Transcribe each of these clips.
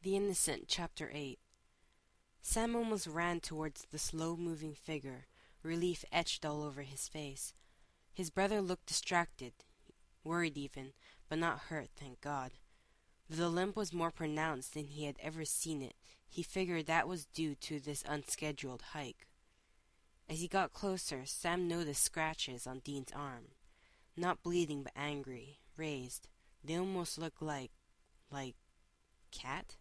The Innocent, Chapter 8. Sam almost ran towards the slow-moving figure, relief etched all over his face. His brother looked distracted, worried even, but not hurt, thank God. Though the limp was more pronounced than he had ever seen it, he figured that was due to this unscheduled hike. As he got closer, Sam noticed scratches on Dean's arm. Not bleeding but angry, raised. They almost looked like cat?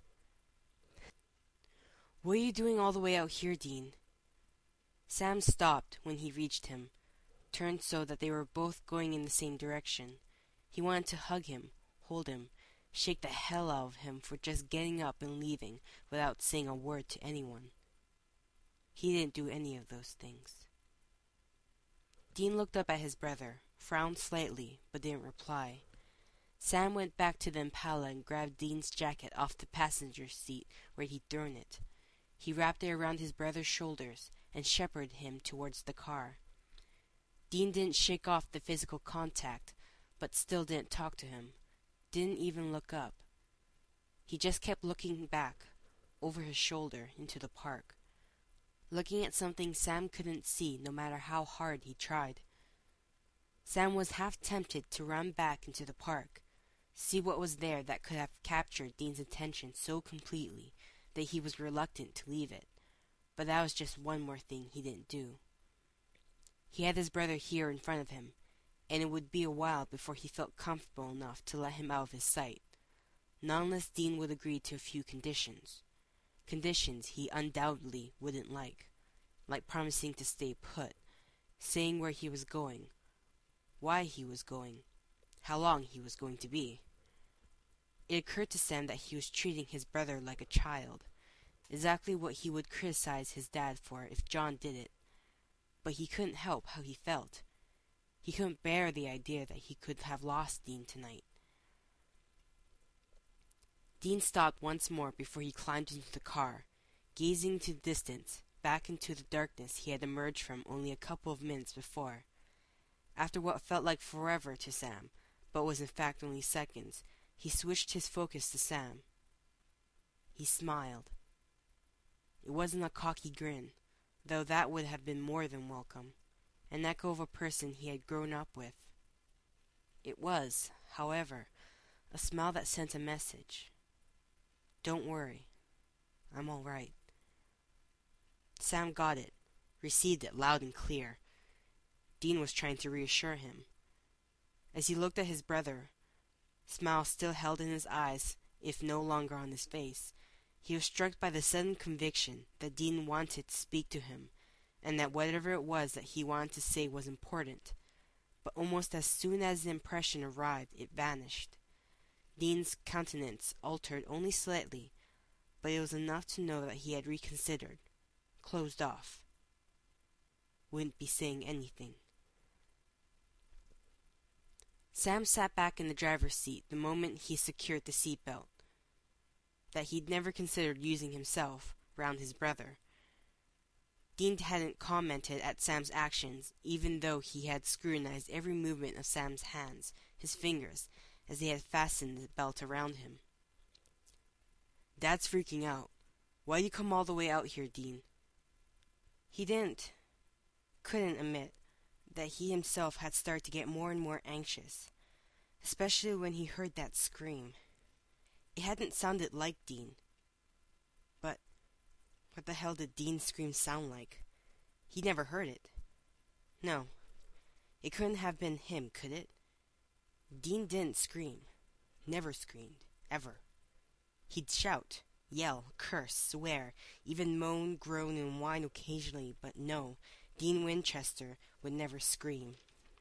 "What are you doing all the way out here, Dean?" Sam stopped when he reached him, turned so that they were both going in the same direction. He wanted to hug him, hold him, shake the hell out of him for just getting up and leaving without saying a word to anyone. He didn't do any of those things. Dean looked up at his brother, frowned slightly, but didn't reply. Sam went back to the Impala and grabbed Dean's jacket off the passenger seat where he'd thrown it. He wrapped it around his brother's shoulders and shepherded him towards the car. Dean didn't shake off the physical contact, but still didn't talk to him, didn't even look up. He just kept looking back, over his shoulder, into the park, looking at something Sam couldn't see no matter how hard he tried. Sam was half tempted to run back into the park, see what was there that could have captured Dean's attention so completely that he was reluctant to leave it, but that was just one more thing he didn't do. He had his brother here in front of him, and it would be a while before he felt comfortable enough to let him out of his sight, not unless Dean would agree to a few conditions. Conditions he undoubtedly wouldn't like promising to stay put, saying where he was going, why he was going, how long he was going to be. It occurred to Sam that he was treating his brother like a child, exactly what he would criticize his dad for if John did it. But he couldn't help how he felt. He couldn't bear the idea that he could have lost Dean tonight. Dean stopped once more before he climbed into the car, gazing into the distance, back into the darkness he had emerged from only a couple of minutes before. After what felt like forever to Sam, but was in fact only seconds, he switched his focus to Sam. He smiled. It wasn't a cocky grin, though that would have been more than welcome, an echo of a person he had grown up with. It was, however, a smile that sent a message. "Don't worry. I'm all right." Sam got it, received it loud and clear. Dean was trying to reassure him. As he looked at his brother, smile still held in his eyes, if no longer on his face, he was struck by the sudden conviction that Dean wanted to speak to him, and that whatever it was that he wanted to say was important. But almost as soon as the impression arrived, it vanished. Dean's countenance altered only slightly, but it was enough to know that he had reconsidered, closed off. Wouldn't be saying anything. Sam sat back in the driver's seat the moment he secured the seatbelt, that he'd never considered using himself, round his brother. Dean hadn't commented at Sam's actions, even though he had scrutinized every movement of Sam's hands, his fingers, as they had fastened the belt around him. "Dad's freaking out. Why'd you come all the way out here, Dean?" He couldn't admit that he himself had started to get more and more anxious, especially when he heard that scream. It hadn't sounded like Dean. But what the hell did Dean's scream sound like? He'd never heard it. No, it couldn't have been him, could it? Dean didn't scream. Never screamed. Ever. He'd shout, yell, curse, swear, even moan, groan, and whine occasionally, but no, Dean Winchester would never scream.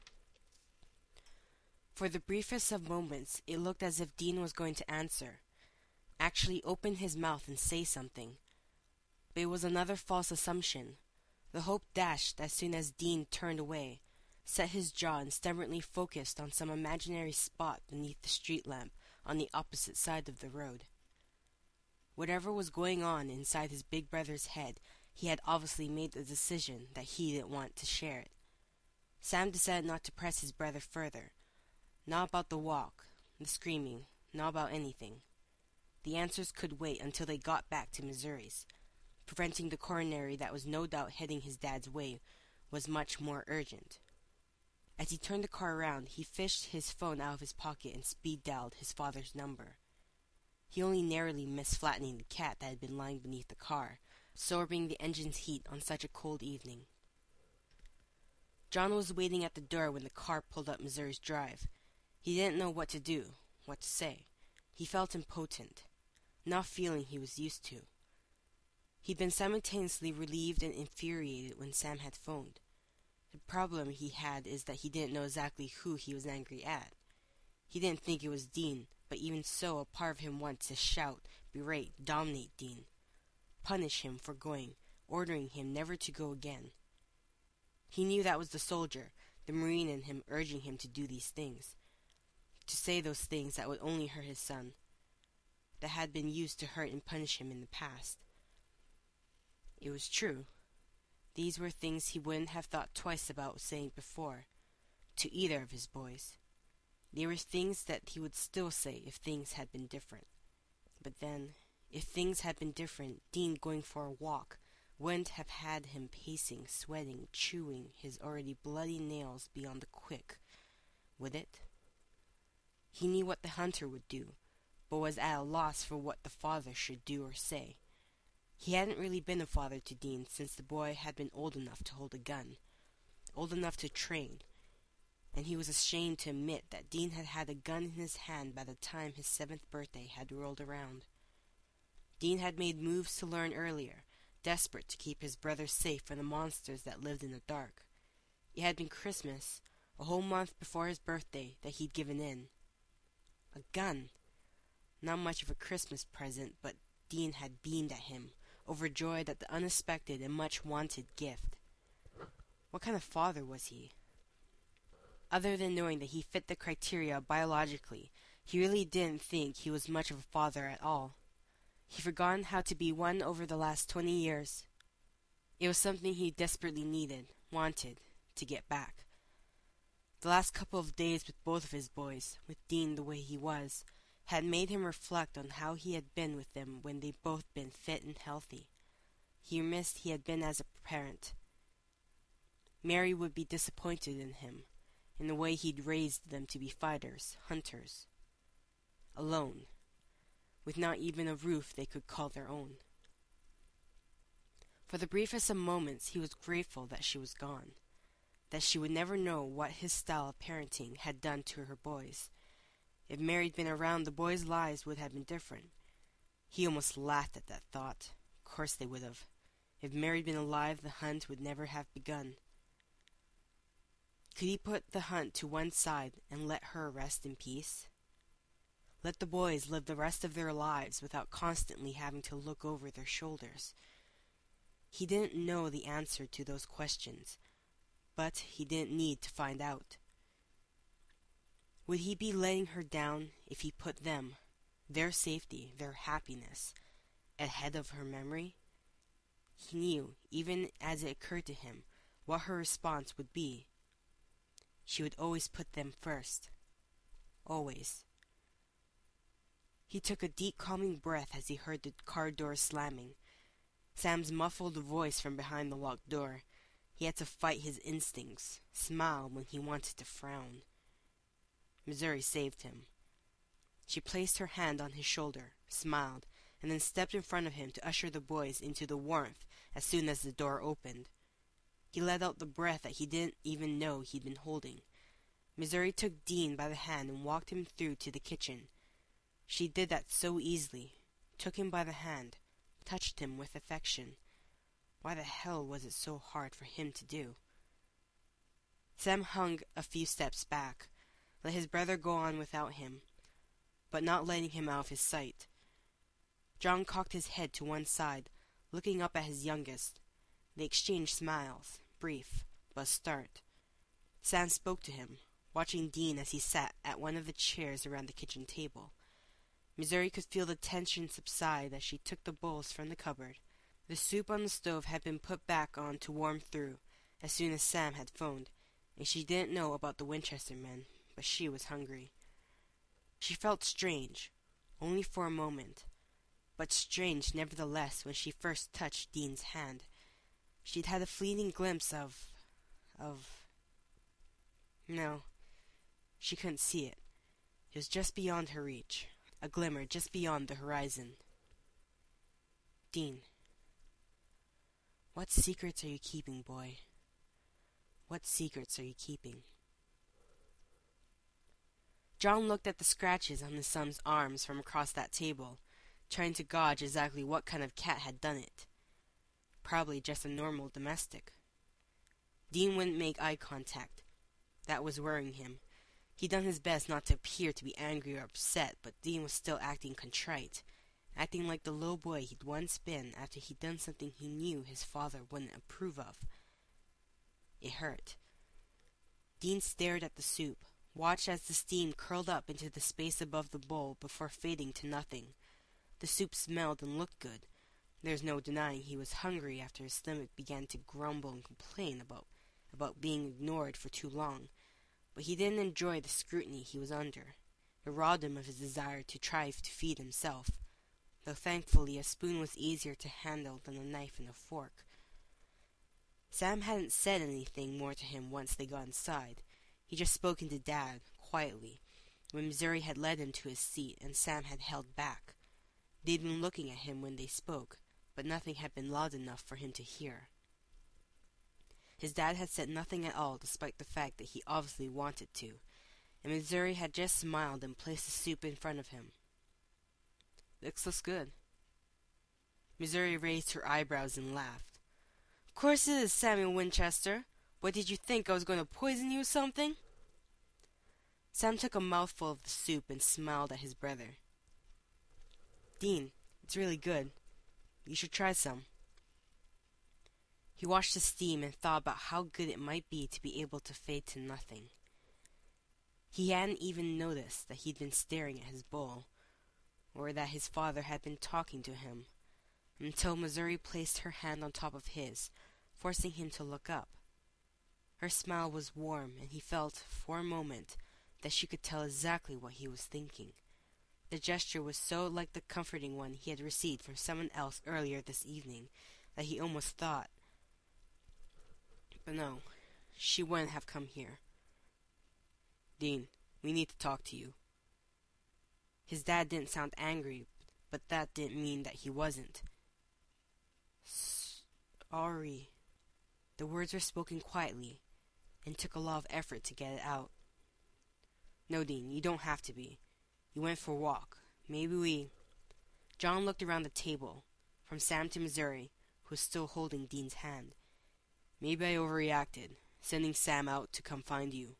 For the briefest of moments, it looked as if Dean was going to answer, actually open his mouth and say something. But it was another false assumption. The hope dashed as soon as Dean turned away, set his jaw and stubbornly focused on some imaginary spot beneath the street lamp on the opposite side of the road. Whatever was going on inside his big brother's head, he had obviously made the decision that he didn't want to share it. Sam decided not to press his brother further. Not about the walk, the screaming, not about anything. The answers could wait until they got back to Missouri's. Preventing the coronary that was no doubt heading his dad's way was much more urgent. As he turned the car around, he fished his phone out of his pocket and speed dialed his father's number. He only narrowly missed flattening the cat that had been lying beneath the car, absorbing the engine's heat on such a cold evening. John was waiting at the door when the car pulled up Missouri's drive. He didn't know what to do, what to say. He felt impotent, not feeling he was used to. He'd been simultaneously relieved and infuriated when Sam had phoned. The problem he had is that he didn't know exactly who he was angry at. He didn't think it was Dean, but even so, a part of him wanted to shout, berate, dominate Dean. Punish him for going, ordering him never to go again. He knew that was the soldier, the Marine in him urging him to do these things, to say those things that would only hurt his son, that had been used to hurt and punish him in the past. It was true. These were things he wouldn't have thought twice about saying before, to either of his boys. They were things that he would still say if things had been different. But then, if things had been different, Dean going for a walk wouldn't have had him pacing, sweating, chewing his already bloody nails beyond the quick, would it? He knew what the hunter would do, but was at a loss for what the father should do or say. He hadn't really been a father to Dean since the boy had been old enough to hold a gun, old enough to train, and he was ashamed to admit that Dean had had a gun in his hand by the time his 7th birthday had rolled around. Dean had made moves to learn earlier, desperate to keep his brother safe from the monsters that lived in the dark. It had been Christmas, a whole month before his birthday, that he'd given in. A gun! Not much of a Christmas present, but Dean had beamed at him, overjoyed at the unexpected and much-wanted gift. What kind of father was he? Other than knowing that he fit the criteria biologically, he really didn't think he was much of a father at all. He'd forgotten how to be one over the last 20 years. It was something he desperately needed, wanted, to get back. The last couple of days with both of his boys, with Dean the way he was, had made him reflect on how he had been with them when they'd both been fit and healthy. He missed he had been as a parent. Mary would be disappointed in him, in the way he'd raised them to be fighters, hunters. Alone, with not even a roof they could call their own. For the briefest of moments he was grateful that she was gone, that she would never know what his style of parenting had done to her boys. If Mary'd been around, the boys' lives would have been different. He almost laughed at that thought. Of course they would have. If Mary'd been alive, the hunt would never have begun. Could he put the hunt to one side and let her rest in peace? Let the boys live the rest of their lives without constantly having to look over their shoulders? He didn't know the answer to those questions, but he didn't need to find out. Would he be letting her down if he put them, their safety, their happiness, ahead of her memory? He knew, even as it occurred to him, what her response would be. She would always put them first. Always. He took a deep, calming breath as he heard the car door slamming. Sam's muffled voice from behind the locked door. He had to fight his instincts, smile when he wanted to frown. Missouri saved him. She placed her hand on his shoulder, smiled, and then stepped in front of him to usher the boys into the warmth as soon as the door opened. He let out the breath that he didn't even know he'd been holding. Missouri took Dean by the hand and walked him through to the kitchen. She did that so easily, took him by the hand, touched him with affection. Why the hell was it so hard for him to do? Sam hung a few steps back, let his brother go on without him, but not letting him out of his sight. John cocked his head to one side, looking up at his youngest. They exchanged smiles, brief, but start. Sam spoke to him, watching Dean as he sat at one of the chairs around the kitchen table. Missouri could feel the tension subside as she took the bowls from the cupboard. The soup on the stove had been put back on to warm through as soon as Sam had phoned, and she didn't know about the Winchester men, but she was hungry. She felt strange, only for a moment, but strange nevertheless when she first touched Dean's hand. She'd had a fleeting glimpse of... No, she couldn't see it. It was just beyond her reach, a glimmer just beyond the horizon. Dean, what secrets are you keeping, boy? What secrets are you keeping? John looked at the scratches on his son's arms from across that table, trying to gauge exactly what kind of cat had done it. Probably just a normal domestic. Dean wouldn't make eye contact. That was worrying him. He'd done his best not to appear to be angry or upset, but Dean was still acting contrite, acting like the little boy he'd once been after he'd done something he knew his father wouldn't approve of. It hurt. Dean stared at the soup, watched as the steam curled up into the space above the bowl before fading to nothing. The soup smelled and looked good. There's no denying he was hungry after his stomach began to grumble and complain about being ignored for too long. But he didn't enjoy the scrutiny he was under. It robbed him of his desire to try to feed himself, though thankfully a spoon was easier to handle than a knife and a fork. Sam hadn't said anything more to him once they got inside. He just spoken to Dad, quietly, when Missouri had led him to his seat and Sam had held back. They'd been looking at him when they spoke, but nothing had been loud enough for him to hear. His dad had said nothing at all despite the fact that he obviously wanted to, and Missouri had just smiled and placed the soup in front of him. Looks good. Missouri raised her eyebrows and laughed. Of course it is, Samuel Winchester. What did you think, I was going to poison you or something? Sam took a mouthful of the soup and smiled at his brother. Dean, it's really good. You should try some. He watched the steam and thought about how good it might be to be able to fade to nothing. He hadn't even noticed that he'd been staring at his bowl, or that his father had been talking to him, until Missouri placed her hand on top of his, forcing him to look up. Her smile was warm, and he felt, for a moment, that she could tell exactly what he was thinking. The gesture was so like the comforting one he had received from someone else earlier this evening that he almost thought, but no, she wouldn't have come here. Dean, we need to talk to you. His dad didn't sound angry, but that didn't mean that he wasn't. Sorry. The words were spoken quietly, and took a lot of effort to get it out. No, Dean, you don't have to be. You went for a walk. Maybe we... John looked around the table, from Sam to Missouri, who was still holding Dean's hand. Maybe I overreacted, sending Sam out to come find you.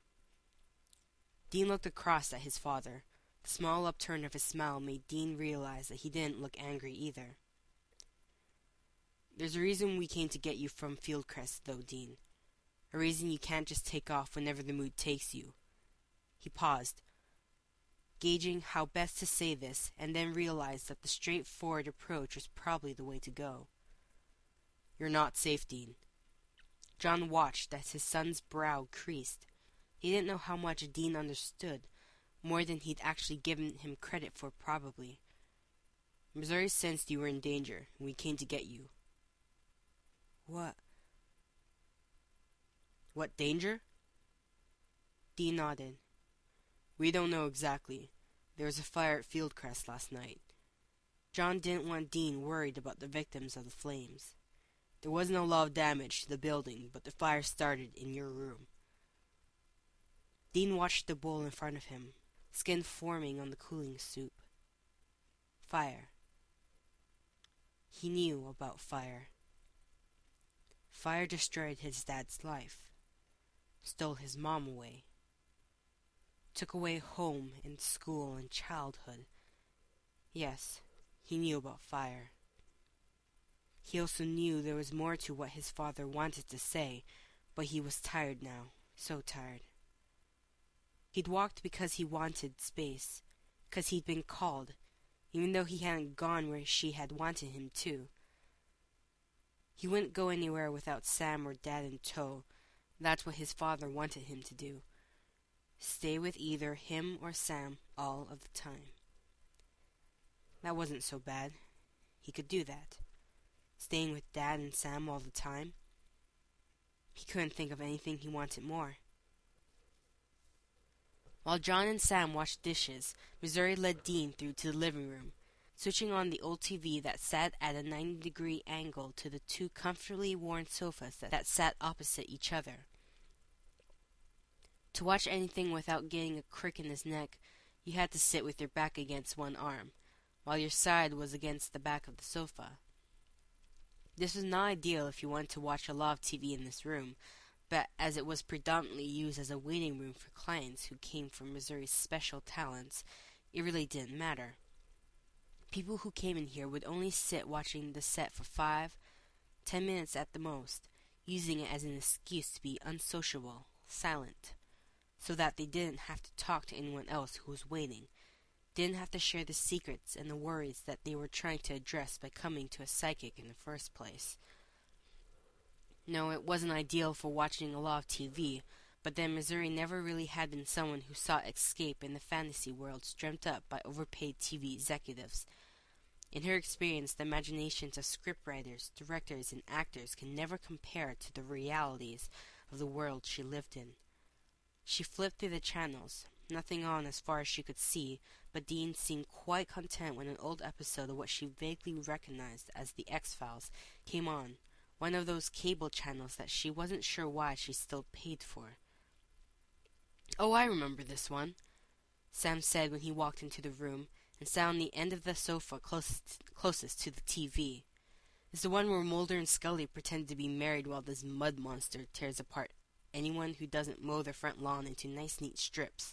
Dean looked across at his father. The small upturn of his smile made Dean realize that he didn't look angry either. There's a reason we came to get you from Fieldcrest, though, Dean. A reason you can't just take off whenever the mood takes you. He paused, gauging how best to say this, and then realized that the straightforward approach was probably the way to go. You're not safe, Dean. John watched as his son's brow creased. He didn't know how much Dean understood, more than he'd actually given him credit for, probably. Missouri sensed you were in danger, and we came to get you. What? What danger? Dean nodded. We don't know exactly. There was a fire at Fieldcrest last night. John didn't want Dean worried about the victims of the flames. There wasn't a lot of damage to the building, but the fire started in your room. Dean watched the bowl in front of him, skin forming on the cooling soup. Fire. He knew about fire. Fire destroyed his dad's life, stole his mom away, took away home and school and childhood. Yes, he knew about fire. He also knew there was more to what his father wanted to say, but he was tired now, so tired. He'd walked because he wanted space, because he'd been called, even though he hadn't gone where she had wanted him to. He wouldn't go anywhere without Sam or Dad in tow. That's what his father wanted him to do. Stay with either him or Sam all of the time. That wasn't so bad. He could do that. Staying with Dad and Sam all the time. He couldn't think of anything he wanted more. While John and Sam washed dishes, Missouri led Dean through to the living room, switching on the old TV that sat at a 90-degree angle to the two comfortably worn sofas that sat opposite each other. To watch anything without getting a crick in his neck, you had to sit with your back against one arm, while your side was against the back of the sofa. This was not ideal if you wanted to watch a lot of TV in this room, but as it was predominantly used as a waiting room for clients who came from Missouri's special talents, it really didn't matter. People who came in here would only sit watching the set for 5-10 minutes at the most, using it as an excuse to be unsociable, silent, so that they didn't have to talk to anyone else who was waiting, didn't have to share the secrets and the worries that they were trying to address by coming to a psychic in the first place. No, it wasn't ideal for watching a lot of TV, but then Missouri never really had been someone who sought escape in the fantasy worlds dreamt up by overpaid TV executives. In her experience, the imaginations of scriptwriters, directors, and actors can never compare to the realities of the world she lived in. She flipped through the channels, nothing on as far as she could see, but Dean seemed quite content when an old episode of what she vaguely recognized as The X-Files came on, one of those cable channels that she wasn't sure why she still paid for. "Oh, I remember this one," Sam said when he walked into the room and sat on the end of the sofa closest to the TV. "It's the one where Mulder and Scully pretend to be married while this mud monster tears apart anyone who doesn't mow their front lawn into nice neat strips."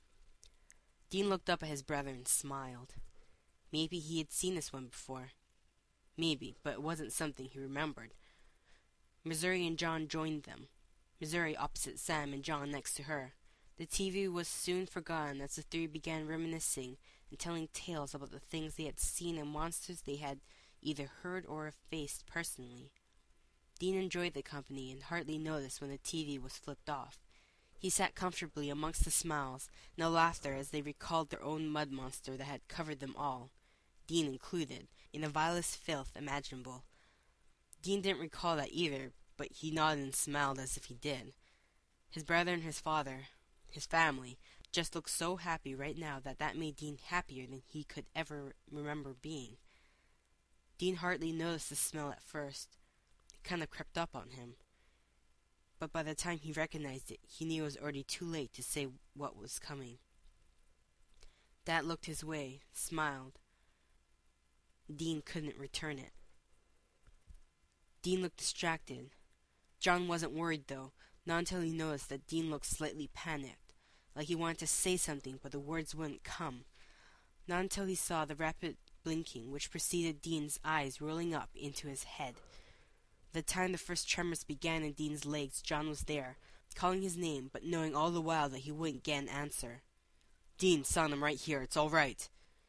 Dean looked up at his brother and smiled. Maybe he had seen this one before. Maybe, but it wasn't something he remembered. Missouri and John joined them, Missouri opposite Sam and John next to her. The TV was soon forgotten as the three began reminiscing and telling tales about the things they had seen and monsters they had either heard or faced personally. Dean enjoyed the company and hardly noticed when the TV was flipped off. He sat comfortably amongst the smiles and the laughter as they recalled their own mud monster that had covered them all, Dean included, in the vilest filth imaginable. Dean didn't recall that either, but he nodded and smiled as if he did. His brother and his father, his family, just looked so happy right now that made Dean happier than he could ever remember being. Dean hardly noticed the smell at first. It kind of crept up on him. But by the time he recognized it, he knew it was already too late to say what was coming. Dad looked his way, smiled. Dean couldn't return it. Dean looked distracted. John wasn't worried, though, not until he noticed that Dean looked slightly panicked, like he wanted to say something, but the words wouldn't come. Not until he saw the rapid blinking, which preceded Dean's eyes rolling up into his head. The time the first tremors began in Dean's legs, John was there, calling his name, but knowing all the while that he wouldn't get an answer. "Dean, son, I'm right here. It's all right."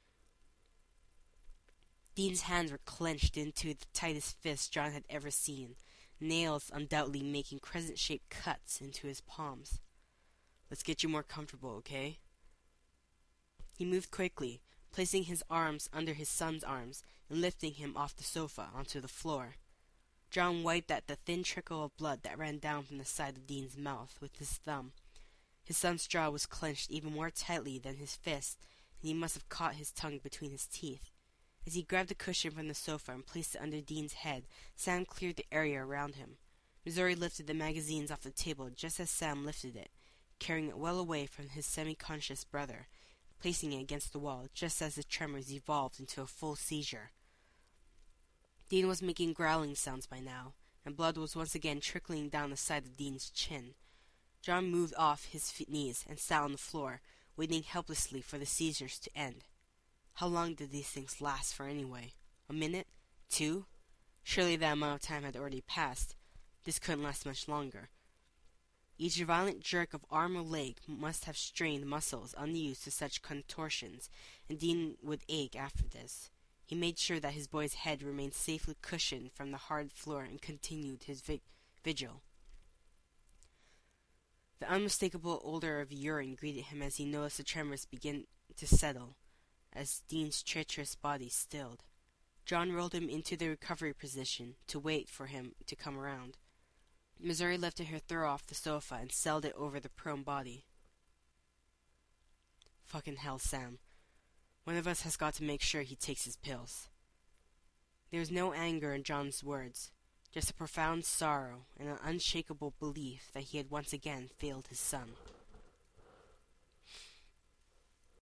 Dean's hands were clenched into the tightest fists John had ever seen, nails undoubtedly making crescent-shaped cuts into his palms. "Let's get you more comfortable, okay?" He moved quickly, placing his arms under his son's arms and lifting him off the sofa onto the floor. John wiped at the thin trickle of blood that ran down from the side of Dean's mouth with his thumb. His son's jaw was clenched even more tightly than his fist, and he must have caught his tongue between his teeth. As he grabbed the cushion from the sofa and placed it under Dean's head, Sam cleared the area around him. Missouri lifted the magazines off the table just as Sam lifted it, carrying it well away from his semi-conscious brother, placing it against the wall just as the tremors evolved into a full seizure. Dean was making growling sounds by now, and blood was once again trickling down the side of Dean's chin. John moved off his knees and sat on the floor, waiting helplessly for the seizures to end. How long did these things last for anyway? A minute? 2? Surely that amount of time had already passed. This couldn't last much longer. Each violent jerk of arm or leg must have strained muscles unused to such contortions, and Dean would ache after this. He made sure that his boy's head remained safely cushioned from the hard floor and continued his vigil. The unmistakable odor of urine greeted him as he noticed the tremors begin to settle. as Dean's treacherous body stilled. John rolled him into the recovery position to wait for him to come around. Missouri lifted her throw off the sofa and settled it over the prone body. Fucking hell, Sam. One of us has got to make sure he takes his pills. There was no anger in John's words, just a profound sorrow and an unshakable belief that he had once again failed his son.